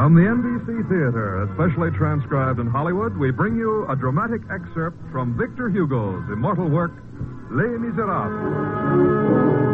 From the NBC Theater, especially transcribed in Hollywood, we bring you a dramatic excerpt from Victor Hugo's immortal work, Les Miserables.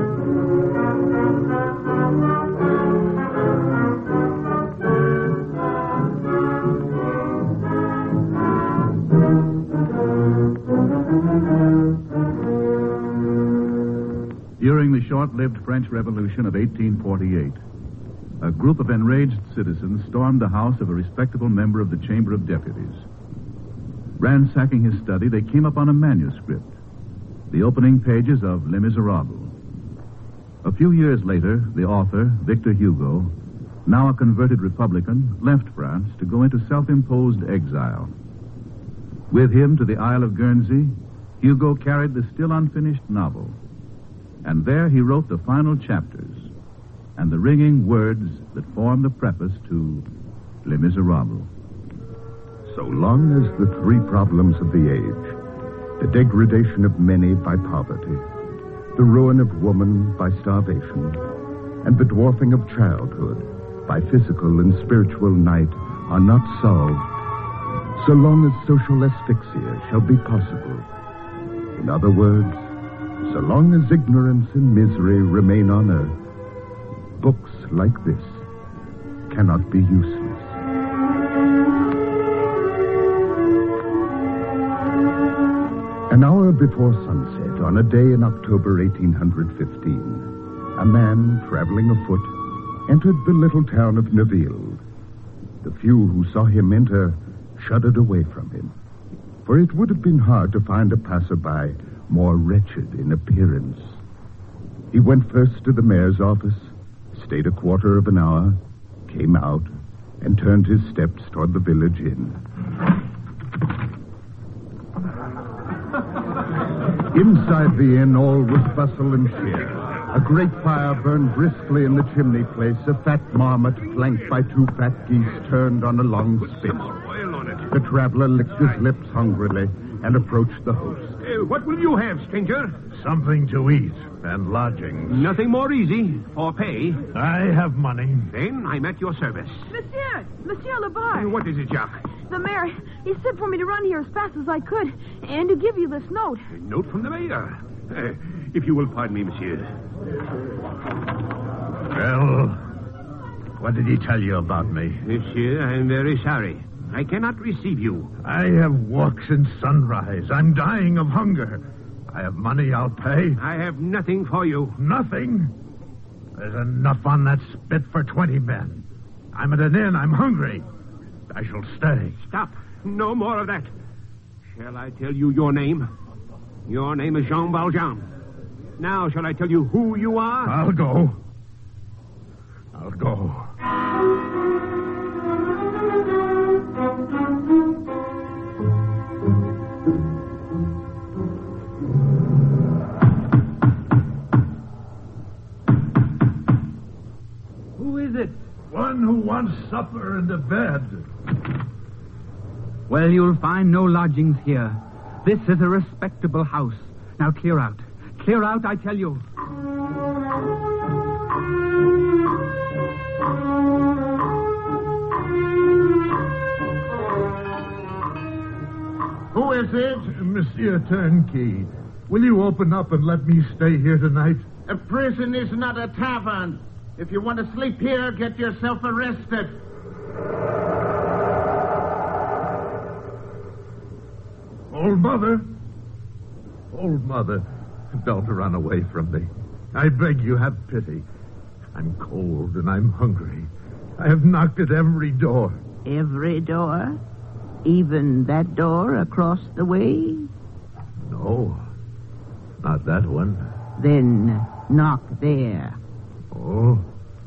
During the short-lived French Revolution of 1848, a group of enraged citizens stormed the house of a respectable member of the Chamber of Deputies. Ransacking his study, they came upon a manuscript, the opening pages of Les Miserables. A few years later, the author, Victor Hugo, now a converted Republican, left France to go into self-imposed exile. With him to the Isle of Guernsey, Hugo carried the still unfinished novel. And there he wrote the final chapters and the ringing words that form the preface to Les Miserables. So long as the three problems of the age, the degradation of many by poverty, the ruin of woman by starvation, and the dwarfing of childhood by physical and spiritual night are not solved, so long as social asphyxia shall be possible. In other words, so long as ignorance and misery remain on earth, books like this cannot be useless. An hour before sunset, on a day in October 1815, a man traveling afoot entered the little town of Neuville. The few who saw him enter shuddered away from him, for it would have been hard to find a passerby more wretched in appearance. He went first to the mayor's office, stayed a quarter of an hour, came out, and turned his steps toward the village inn. Inside the inn, all was bustle and cheer. A great fire burned briskly in the chimney place. A fat marmot, flanked by two fat geese, turned on a long spit. The traveler licked his lips hungrily and approached the host. What will you have, stranger? Something to eat and lodging. Nothing more easy. For pay. I have money. Then I'm at your service. Monsieur Labarre. What is it, Jacques? The mayor, he said for me to run here as fast as I could and to give you this note. A note from the mayor. If you will pardon me, monsieur. Well, what did he tell you about me? Monsieur, I'm very sorry. I cannot receive you. I have walks in sunrise. I'm dying of hunger. I have money, I'll pay. I have nothing for you. Nothing? There's enough on that spit for 20 men. I'm at an inn. I'm hungry. I shall stay. Stop. No more of that. Shall I tell you your name? Your name is Jean Valjean. Now, shall I tell you who you are? I'll go. Who is it? One who wants supper and a bed. Well, you'll find no lodgings here. This is a respectable house. Now clear out. Clear out, I tell you. Who is it? Monsieur Turnkey. Will you open up and let me stay here tonight? A prison is not a tavern. If you want to sleep here, get yourself arrested. Old mother, don't run away from me. I beg you, have pity. I'm cold and I'm hungry. I have knocked at every door. Every door? Even that door across the way? No, not that one. Then knock there. Oh.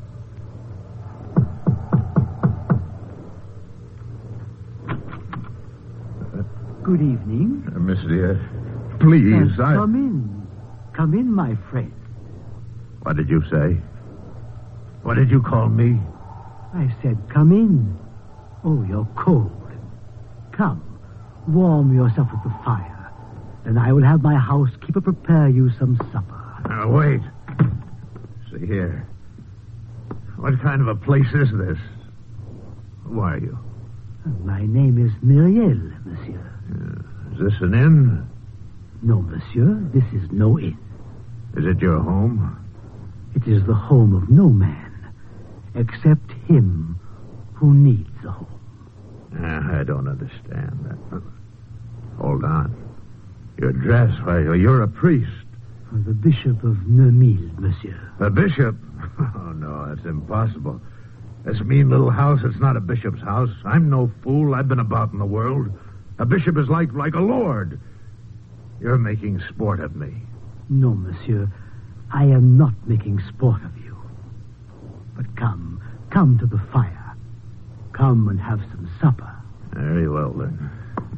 Good evening. Monsieur, please, Come in. Come in, my friend. What did you say? What did you call me? I said, come in. Oh, you're cold. Come, warm yourself at the fire. Then I will have my housekeeper prepare you some supper. Now, wait. See here. What kind of a place is this? Who are you? My name is Myriel, monsieur. Is this an inn? No, monsieur, this is no inn. Is it your home? It is the home of no man, except him who needs a home. I don't understand that. Hold on. Your dress, why, you're a priest. The Bishop of Neumille, monsieur. A bishop? Oh, no, that's impossible. This mean little house, it's not a bishop's house. I'm no fool. I've been about in the world. A bishop is like a lord. You're making sport of me. No, monsieur. I am not making sport of you. But come to the fire. Come and have some supper. Very well, then.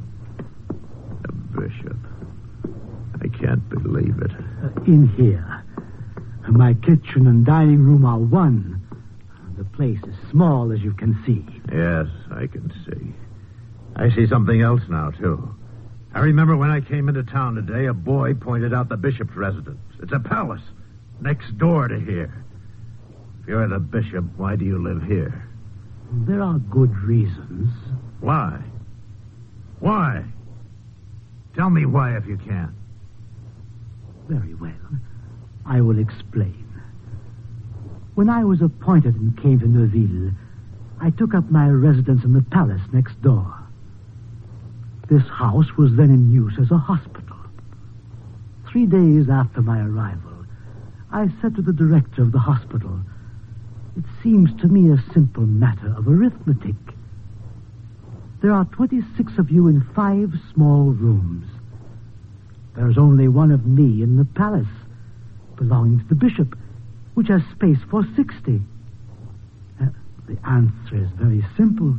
A bishop. I can't believe it. In here. My kitchen and dining room are one. The place is small, as you can see. Yes, I can see. I see something else now, too. I remember when I came into town today, a boy pointed out the bishop's residence. It's a palace next door to here. If you're the bishop, why do you live here? There are good reasons. Why? Why? Tell me why if you can. Very well. I will explain. When I was appointed and came to Neuville, I took up my residence in the palace next door. This house was then in use as a hospital. 3 days after my arrival, I said to the director of the hospital, "It seems to me a simple matter of arithmetic. There are 26 of you in 5 small rooms. There's only one of me in the palace, belonging to the bishop, which has space for 60. The answer is very simple.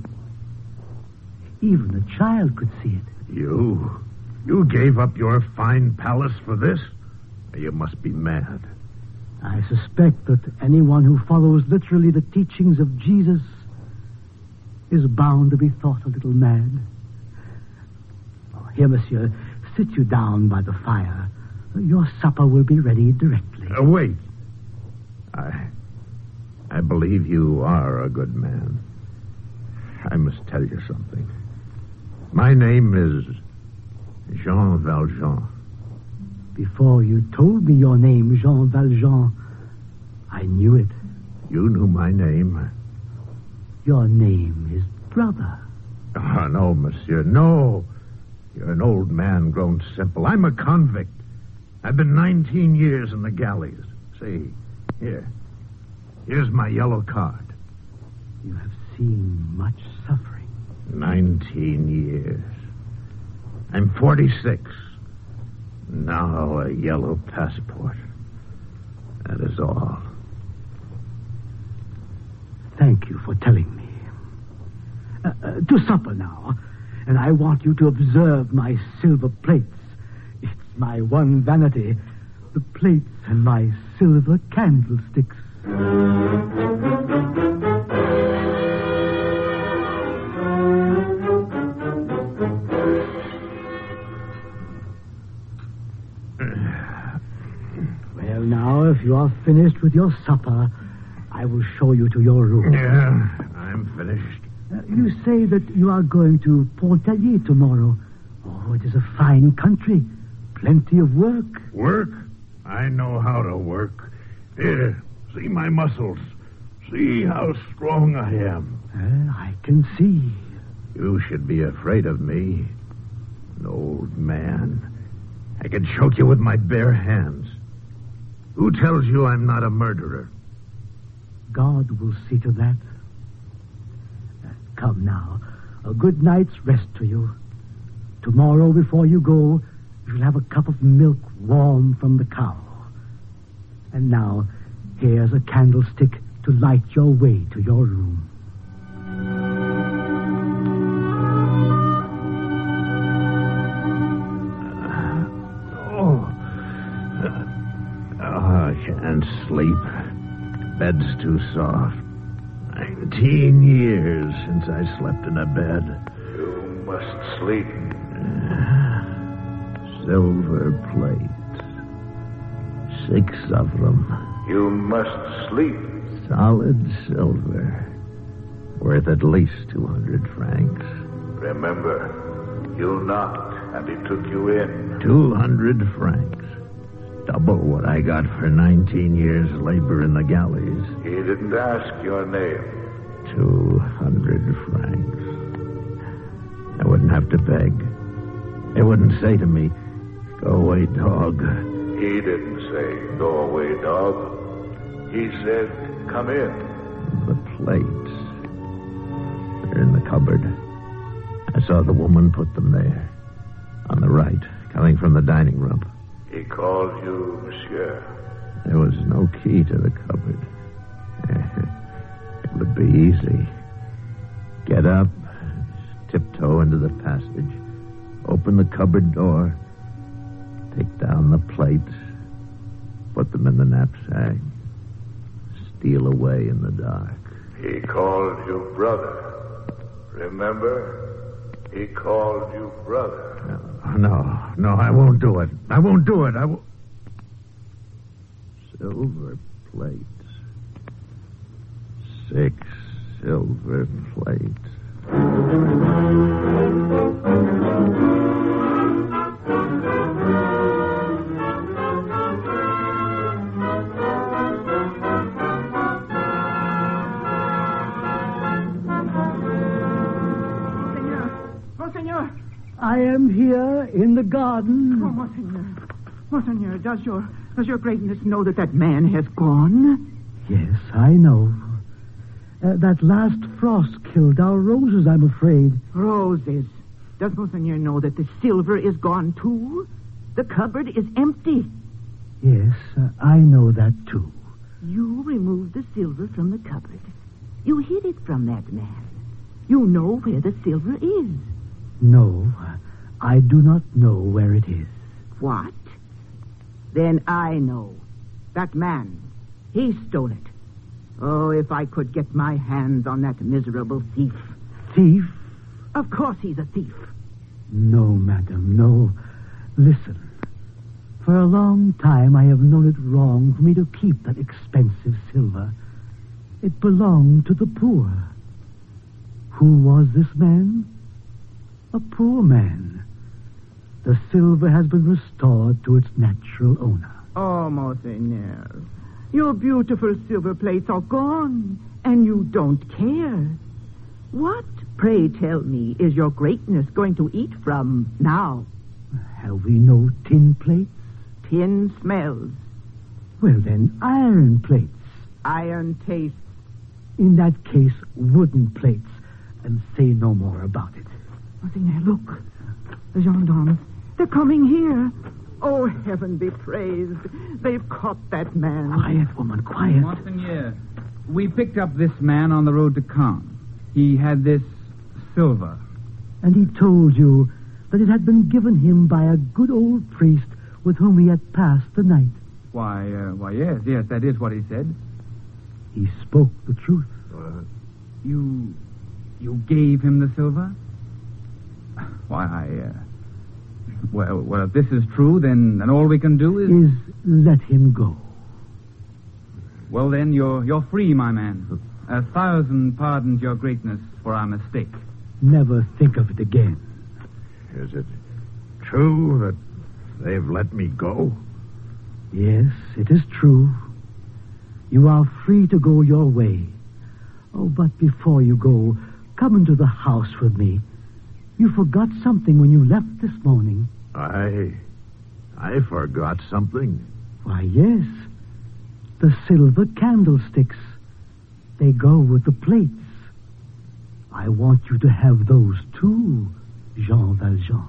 Even a child could see it." You gave up your fine palace for this? You must be mad. I suspect that anyone who follows literally the teachings of Jesus is bound to be thought a little mad. Oh, here, monsieur, sit you down by the fire. Your supper will be ready directly. Wait. I believe you are a good man. I must tell you something. My name is Jean Valjean. Before you told me your name, Jean Valjean, I knew it. You knew my name? Your name is brother. Oh, no, monsieur, no. You're an old man grown simple. I'm a convict. I've been 19 years in the galleys. See, here's my yellow card. You have seen much suffering. 19 years. I'm 46. Now a yellow passport. That is all. Thank you for telling me. To supper now. And I want you to observe my silver plates. It's my one vanity. The plates and my silver candlesticks. Well, now, if you are finished with your supper, I will show you to your room. Yeah, I'm finished. You say that you are going to Pontarlier tomorrow. Oh, it is a fine country. Plenty of work. Work? I know how to work. Here, see my muscles. See how strong I am. I can see. You should be afraid of me. An old man. I could choke you with my bare hands. Who tells you I'm not a murderer? God will see to that. Come now. A good night's rest to you. Tomorrow, before you go, you shall have a cup of milk warm from the cow. And now, here's a candlestick to light your way to your room. I can't sleep. Bed's too soft. 19 years since I slept in a bed. You must sleep. Silver plates. 6 of them. You must sleep. Solid silver. worth at least 200 francs. Remember, you knocked, and he took you in. 200 francs. Double what I got for 19 years' labor in the galleys. He didn't ask your name. 200 francs. I wouldn't have to beg. They wouldn't say to me, "Go away, dog." He didn't say, "Go away, dog." He said, "Come in." The plates. They're in the cupboard. I saw the woman put them there. On the right, coming from the dining room. He called you Monsieur. There was no key to the cupboard. It would be easy. Get up, tiptoe into the passage, open the cupboard door, take down the plates, put them in the knapsack, steal away in the dark. He called you brother. Remember? He called you brother. No, I won't do it. I won't do it. Silver plates. 6 silver plates. Monseigneur! I am here in the garden. Oh, Monseigneur. Monseigneur, does your greatness know that man has gone? Yes, I know. That last frost killed our roses, I'm afraid. Roses. Does Monseigneur know that the silver is gone, too? The cupboard is empty. Yes, I know that, too. You removed the silver from the cupboard. You hid it from that man. You know where the silver is. No, I do not know where it is. What? Then I know. That man, he stole it. Oh, if I could get my hands on that miserable thief. Thief? Of course he's a thief. No, madam, no. Listen. For a long time I have known it wrong for me to keep that expensive silver. It belonged to the poor. Who was this man? A poor man. The silver has been restored to its natural owner. Oh, Monseigneur, your beautiful silver plates are gone, and you don't care. What, pray tell me, is your greatness going to eat from now? Have we no tin plates? Tin smells. Well, then, iron plates. Iron tastes. In that case, wooden plates. And say no more about it. Monseigneur, look. The gendarmes. They're coming here. Oh, heaven be praised. They've caught that man. Quiet, woman, quiet. Monseigneur, we picked up this man on the road to Caen. He had this silver. And he told you that it had been given him by a good old priest with whom he had passed the night. Why, yes, that is what he said. He spoke the truth. You gave him the silver? Why, Well, if this is true, then all we can do is let him go. Well, then, you're free, my man. 1,000 pardons, your greatness, for our mistake. Never think of it again. Is it true that they've let me go? Yes, it is true. You are free to go your way. Oh, but before you go, come into the house with me. You forgot something when you left this morning. I forgot something. Why, yes. The silver candlesticks. They go with the plates. I want you to have those too, Jean Valjean.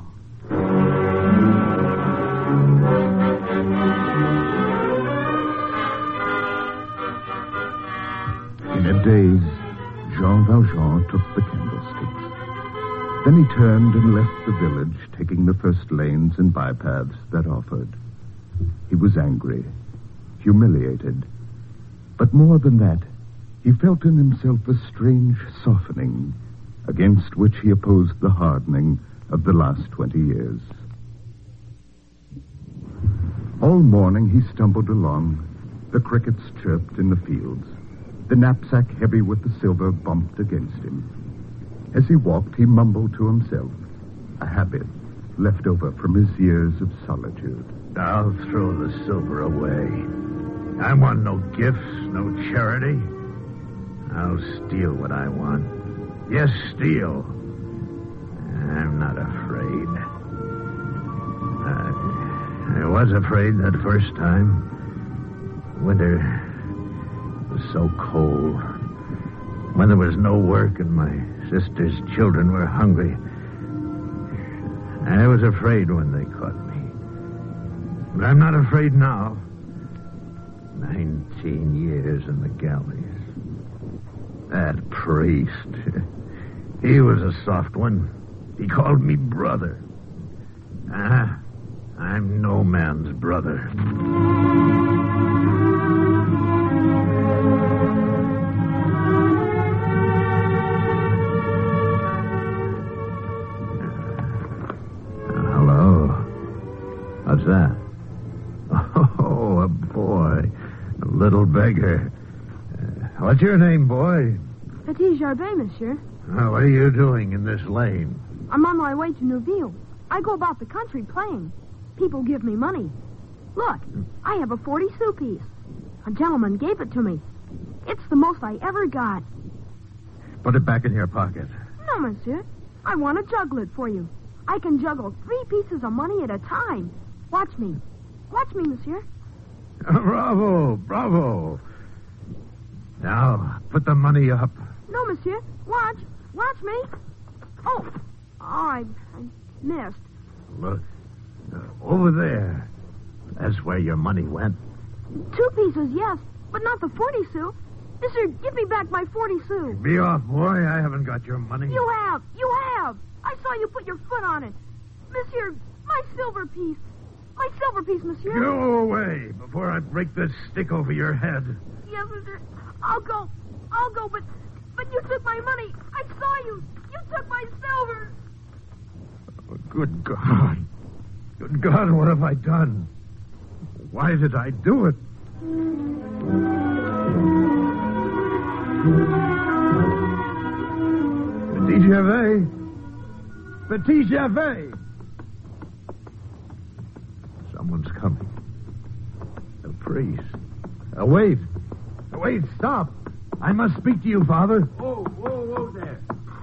In a daze, Jean Valjean took the candlesticks. Then he turned and left the village, taking the first lanes and bypaths that offered. He was angry, humiliated. But more than that, he felt in himself a strange softening, against which he opposed the hardening of the last 20 years. All morning he stumbled along. The crickets chirped in the fields. The knapsack heavy with the silver bumped against him. As he walked, he mumbled to himself, a habit left over from his years of solitude. I'll throw the silver away. I want no gifts, no charity. I'll steal what I want. Yes, steal. I'm not afraid. I was afraid that first time. Winter was so cold. When there was no work and my sister's children were hungry. I was afraid when they caught me. But I'm not afraid now. 19 years in the galleys. That priest. He was a soft one. He called me brother. I'm no man's brother. Hello. What's that? Oh, a boy. A little beggar. What's your name, boy? Petit Jardin, monsieur. What are you doing in this lane? I'm on my way to Neuville. I go about the country playing. People give me money. Look, I have a 40-sou piece. A gentleman gave it to me. It's the most I ever got. Put it back in your pocket. No, monsieur. I want to juggle it for you. I can juggle 3 pieces of money at a time. Watch me. Watch me, monsieur. Bravo, bravo. Now, put the money up. No, monsieur. Watch. Watch me. Oh, I missed. Look. Over there. That's where your money went. 2 pieces, yes, but not the 40 sous. Mister, give me back my 40 sous. Be off, boy. I haven't got your money. You have. I saw you put your foot on it. Monsieur, my silver piece. My silver piece, monsieur. Go away before I break this stick over your head. Yes, monsieur. I'll go, but you took my money. I saw you. You took my silver. Oh, good God. Good God, what have I done? Why did I do it? Petit Gervais! Petit Gervais! Someone's coming. A priest. Wait, stop. I must speak to you, Father. Whoa there.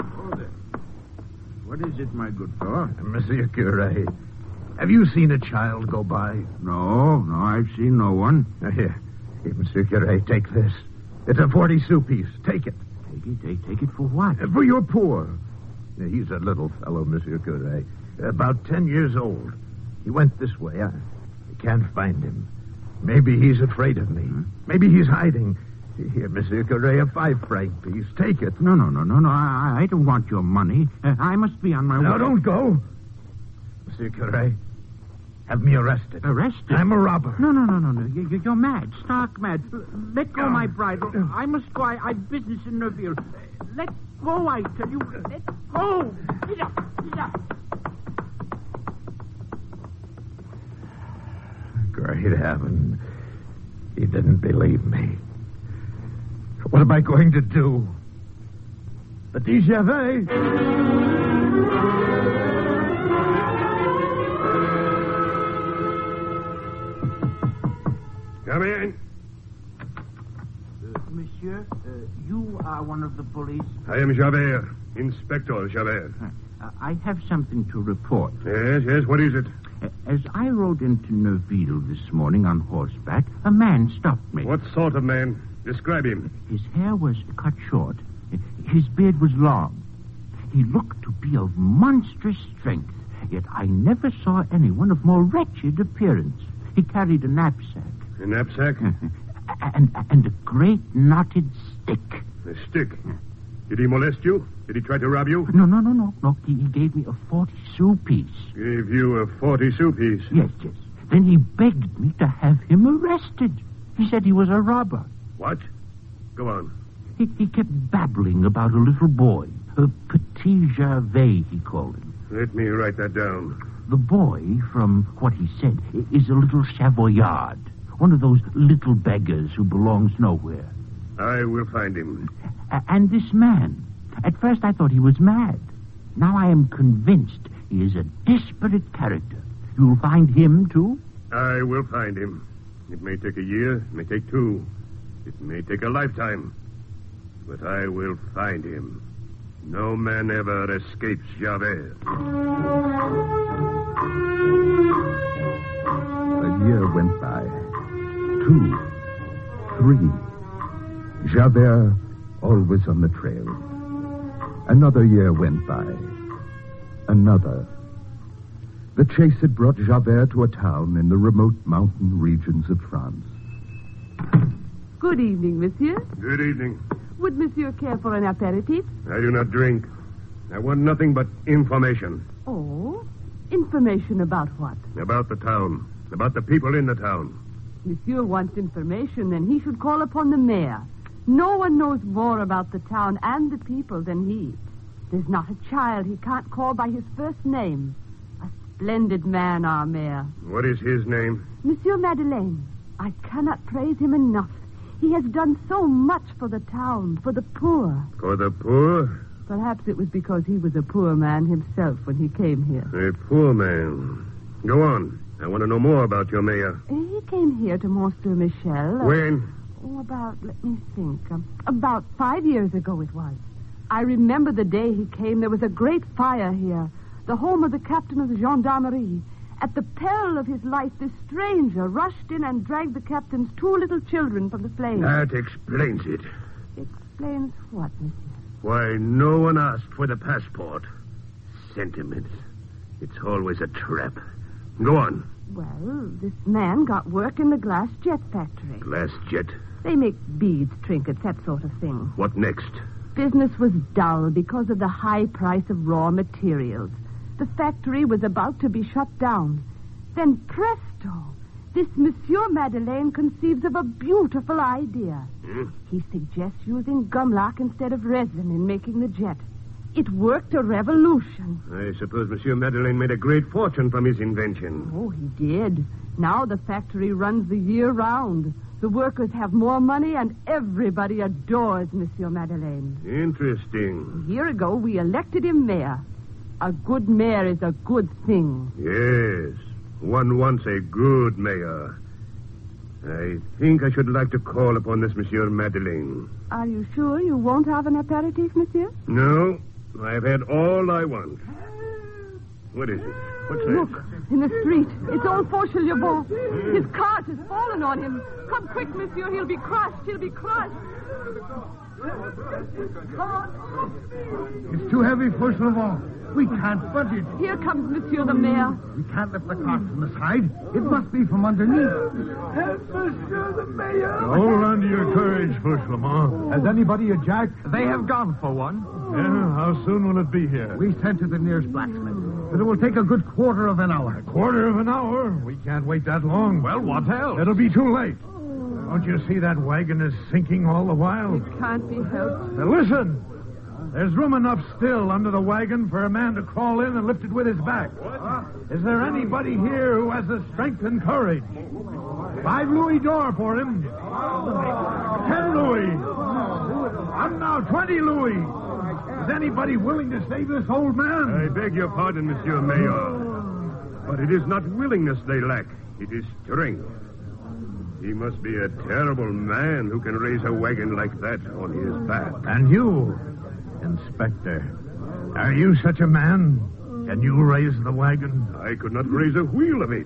What is it, my good fellow? Monsieur Cure, have you seen a child go by? No, I've seen no one. Here, Monsieur Cure, take this. It's a 40-sou piece. Take it. Take it for what? For your poor. He's a little fellow, Monsieur Cure. About 10 years old. He went this way. I can't find him. Maybe he's afraid of me. Maybe he's hiding. Here, Monsieur Cure, a 5-franc piece. Take it. No. I don't want your money. I must be on my way. No, don't go. Monsieur Cure, have me arrested. Arrested? I'm a robber. No. You're mad. Stark mad. Let go my bridle. I must go. I've business in Neuville. Let go, I tell you. Let go. Get up. Great heaven. He didn't believe me. What am I going to do? Petit Gervais! Come in. Monsieur, you are one of the police? I am Javert, Inspector Javert. I have something to report. Yes, what is it? As I rode into Neuville this morning on horseback, a man stopped me. What sort of man? Describe him. His hair was cut short. His beard was long. He looked to be of monstrous strength, yet I never saw anyone of more wretched appearance. He carried a knapsack. A knapsack? and a great knotted stick. A stick? Did he molest you? Did he try to rob you? No. He gave me a 40-sou piece. Gave you a 40-sou piece? Yes. Then he begged me to have him arrested. He said he was a robber. What? Go on. He kept babbling about a little boy. A Petit Gervais, he called him. Let me write that down. The boy, from what he said, is a little Savoyard. One of those little beggars who belongs nowhere. I will find him. And this man. At first I thought he was mad. Now I am convinced he is a desperate character. You'll find him, too? I will find him. It may take a year, it may take 2. It may take a lifetime. But I will find him. No man ever escapes Javert. A year went by. 2, 3. Javert always on the trail. Another year went by. Another. The chase had brought Javert to a town in the remote mountain regions of France. Good evening, monsieur. Good evening. Would monsieur care for an aperitif? I do not drink. I want nothing but information. Oh? Information about what? About the town. About the people in the town. Monsieur wants information, then he should call upon the mayor. No one knows more about the town and the people than he. There's not a child he can't call by his first name. A splendid man, our mayor. What is his name? Monsieur Madeleine. I cannot praise him enough. He has done so much for the town, for the poor. For the poor? Perhaps it was because he was a poor man himself when he came here. A poor man. Go on. I want to know more about your mayor. He came here to Monsieur Michel. When? Let me think. About 5 years ago it was. I remember the day he came. There was a great fire here. The home of the captain of the gendarmerie. At the peril of his life, this stranger rushed in and dragged the captain's 2 little children from the flames. That explains it. Explains what, monsieur? Why no one asked for the passport. Sentiments. It's always a trap. Go on. Well, this man got work in the glass jet factory. Glass jet? They make beads, trinkets, that sort of thing. What next? Business was dull because of the high price of raw materials. The factory was about to be shut down. Then, presto, this Monsieur Madeleine conceives of a beautiful idea. He suggests using gumlock instead of resin in making the jet. It worked a revolution. I suppose Monsieur Madeleine made a great fortune from his invention. Oh, he did. Now the factory runs the year round. The workers have more money, and everybody adores Monsieur Madeleine. Interesting. A year ago, we elected him mayor. A good mayor is a good thing. Yes. One wants a good mayor. I think I should like to call upon this Monsieur Madeleine. Are you sure you won't have an aperitif, monsieur? No. I've had all I want. What is it? What's that? Look, in the street. It's old Fauchelevent. His cart has fallen on him. Come quick, monsieur. He'll be crushed. He'll be crushed. It's too heavy, Fauchelevent. We can't budge it. Here comes Monsieur the Mayor. We can't lift the cart from the side. It must be from underneath. Help, Monsieur the Mayor. Hold on to your courage, Fauchelevent. Has anybody a jack? They have gone for one. Yeah, how soon will it be here? We sent to the nearest blacksmith. But it will take a good quarter of an hour. Quarter of an hour? We can't wait that long. Well, what else? It'll be too late. Don't you see that wagon is sinking all the while? It can't be helped. Now listen. There's room enough still under the wagon for a man to crawl in and lift it with his back. Is there anybody here who has the strength and courage? 5 louis d'or for him. 10 louis. I'm now 20 louis. Is anybody willing to save this old man? I beg your pardon, Monsieur Mayor. But it is not willingness they lack. It is strength. He must be a terrible man who can raise a wagon like that on his back. And you, Inspector, are you such a man? Can you raise the wagon? I could not raise a wheel of it.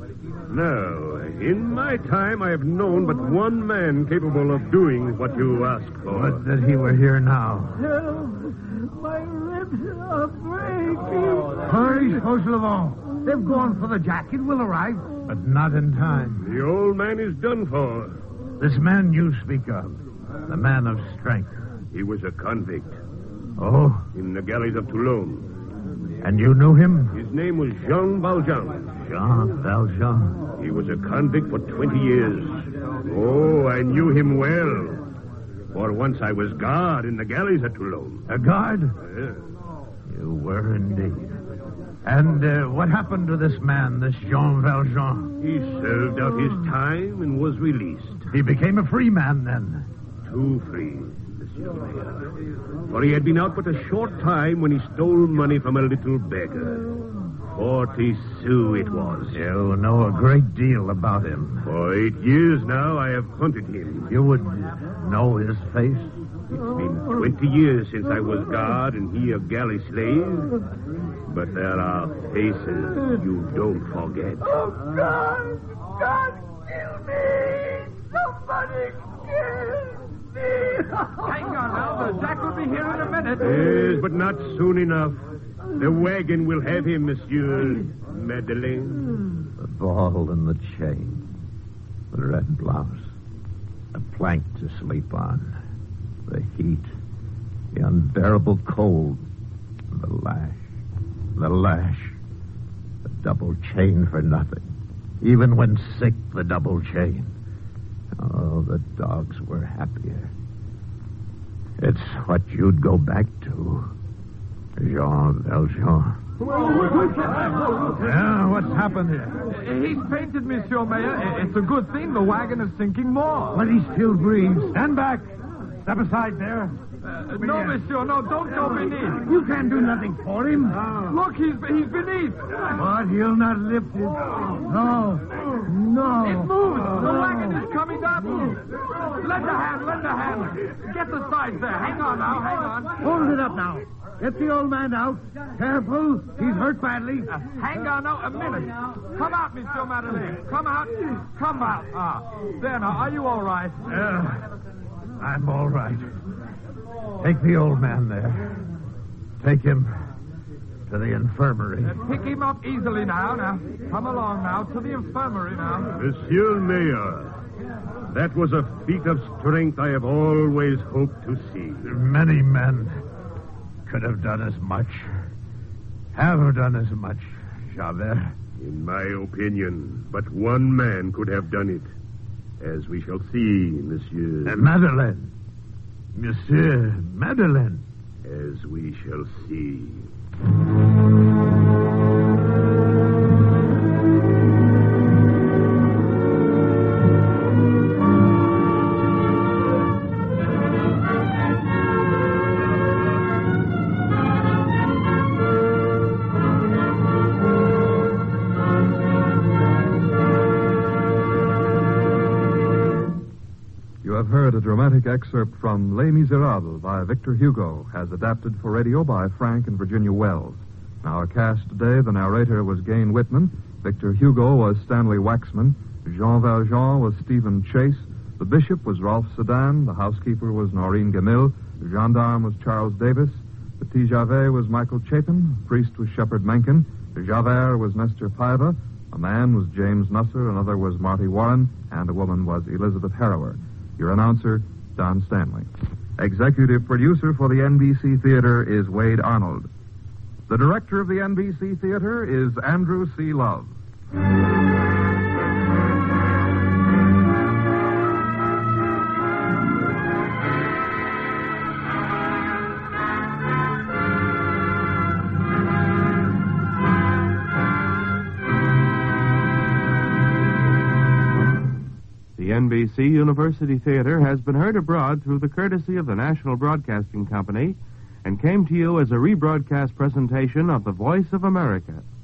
No, in my time I have known but one man capable of doing what you ask for. Would that he were here now. Help! My ribs are breaking. Hurry, Fauchelevent. They've gone for the jack. It will arrive. But not in time. The old man is done for. This man you speak of, the man of strength. He was a convict. Oh? In the galleys of Toulon. And you knew him? His name was Jean Valjean. Jean Valjean. He was a convict for 20 years. Oh, I knew him well. For once I was guard in the galleys at Toulon. A guard? Yes. You were indeed. And what happened to this man, this Jean Valjean? He served out his time and was released. He became a free man then. too free, Monsieur Mayor. For he had been out but a short time when he stole money from a little beggar. 40 sous it was. You know a great deal about him. For 8 years now, I have hunted him. You would know his face? It's been 20 years since I was guard and he a galley slave. But there are faces you don't forget. Oh, God! God, kill me! Somebody kill me! Hang on now. The Jack will be here in a minute. Yes, but not soon enough. The wagon will have him, Monsieur Madeleine. The ball and the chain. The red blouse. A plank to sleep on. The heat. The unbearable cold. And the lash. The lash. The double chain for nothing. Even when sick, the double chain. Oh, the dogs were happier. It's what you'd go back to. Jean Valjean. Yeah, what's happened here? He's fainted, Monsieur Mayor. It's a good thing the wagon is sinking more. But he still breathes. Stand back. Step aside there. No, Monsieur, no, don't go beneath. You can't do nothing for him. Look, he's beneath. But he'll not lift it. No. No. It moves. The wagon is coming up. Lend a hand. Get the sides there. Hang on now, hang on. Hold it up now. Get the old man out. Careful. He's hurt badly. Hang on now, a minute. Come out, Monsieur Madeleine. Come out. There now, are you all right? I'm all right. Take the old man there. Take him to the infirmary. Pick him up easily now. Come along now to the infirmary now. Monsieur Mayor, that was a feat of strength I have always hoped to see. Many men could have done as much. Have done as much, Javert. In my opinion, but one man could have done it. As we shall see, Monsieur... Madeleine. Monsieur Madeleine. As we shall see. Heard a dramatic excerpt from Les Miserables by Victor Hugo, as adapted for radio by Frank and Virginia Wells. In our cast today, the narrator was Gain Whitman, Victor Hugo was Stanley Waxman, Jean Valjean was Stephen Chase, the bishop was Rolf Sedan, the housekeeper was Noreen Gamil, the gendarme was Charles Davis, Petit Javert was Michael Chapin, the priest was Shepard Mencken, the Javert was Nestor Paiva, a man was James Nusser, another was Marty Warren, and a woman was Elizabeth Harrower. Your announcer, Don Stanley. Executive producer for the NBC Theater is Wade Arnold. The director of the NBC Theater is Andrew C. Love. The NBC University Theater has been heard abroad through the courtesy of the National Broadcasting Company and came to you as a rebroadcast presentation of The Voice of America.